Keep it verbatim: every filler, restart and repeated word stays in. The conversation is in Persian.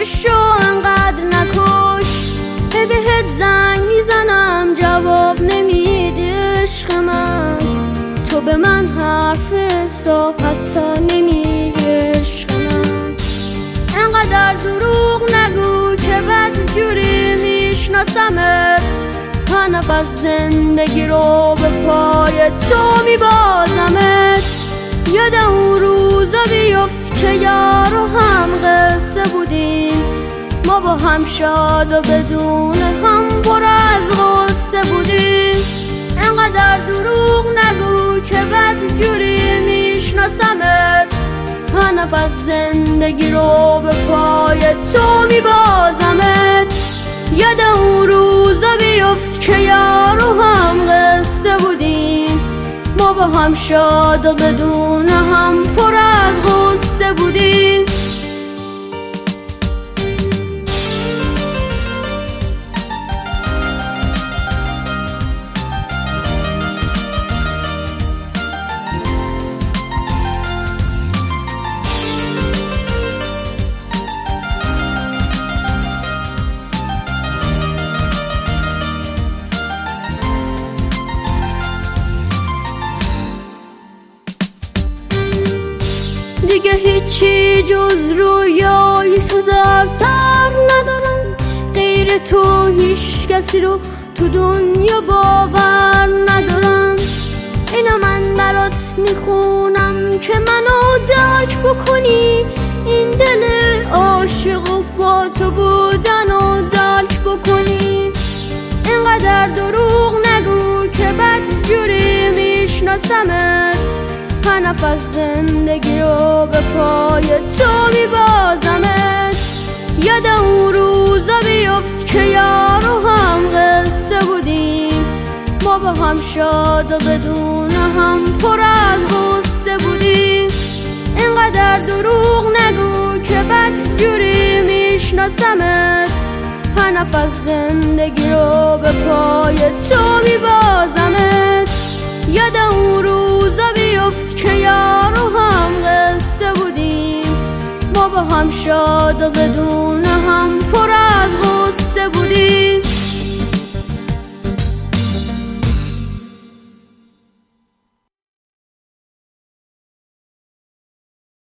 خودشو انقدر نکش. هی بهت زنگ میزنم جواب نمیدی عشق من، تو به من حرف حساب حتی نمیگی عشق من. انقدر دروغ نگو که بعد جوری میشناسمت، هر نفس زندگی رو به پای تو میبازمت. یاد اون روزا بیفت که یار و هم قصه بودیم، ما با هم شاد و بدون هم پر از غصه بودیم. انقدر دروغ نگو که بعد جوری میشناسمت، هر نفس زندگی رو به پای تو میبازمت. یاد اون روزا بیفت که یار و هم قصه بودیم، ما با هم شاد و بدون هم پر از غصه بودیم. دیگه هیچی جز رویای تو در سر ندارم، غیر تو هیچ کسی رو تو دنیا باور ندارم. اینا من برات میخونم که منو درک بکنی، این دل عاشق و با تو بودن و درک بکنی. اینقدر دروغ نگو که بد جوری میشناسمت، هر نفس زندگی رو به پای تو میبازمت. یاد اون روزا بیفت که یار و هم قصه بودیم، ما با هم شاد و بدون هم پر از غصه بودیم. اینقدر دروغ نگو که بد جوری میشناسمت، هر نفس زندگی رو به پای تو میبازمت. یاد اون روزا بیفت که یار و هم قصه بودیم، ما با هم شاد و بدون